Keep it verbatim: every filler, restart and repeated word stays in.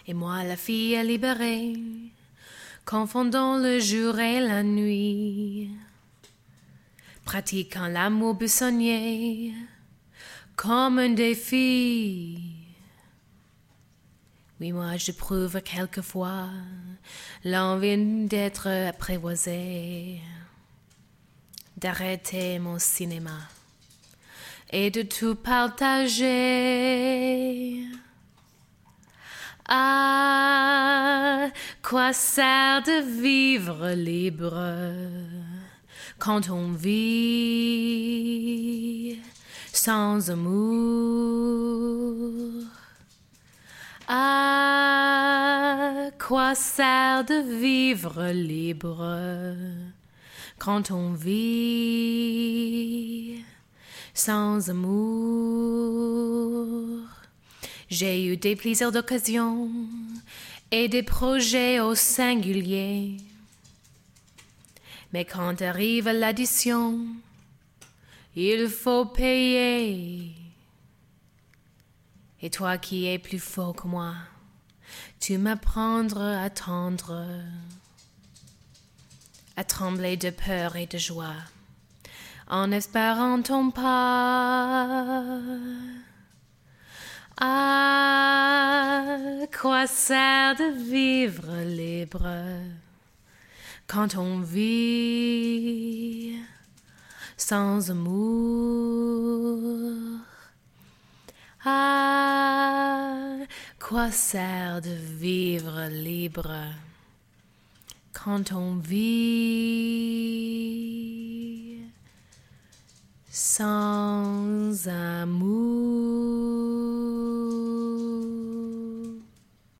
et moi la fille libérée, confondant le jour et la nuit, pratiquant l'amour buissonnier comme un défi. Oui, moi j'éprouve quelquefois l'envie d'être apprivoisée, d'arrêter mon cinéma et de tout partager. À quoi sert de vivre libre quand on vit sans amour? À quoi sert de vivre libre quand on vit sans amour? J'ai eu des plaisirs d'occasion et des projets au singulier. Mais quand arrive l'addition, il faut payer. Et toi qui es plus fort que moi, tu m'apprendras à tendre, à trembler de peur et de joie, en espérant ton pas. À quoi sert de vivre libre quand on vit sans amour? À quoi sert de vivre libre quand on vit sans amour?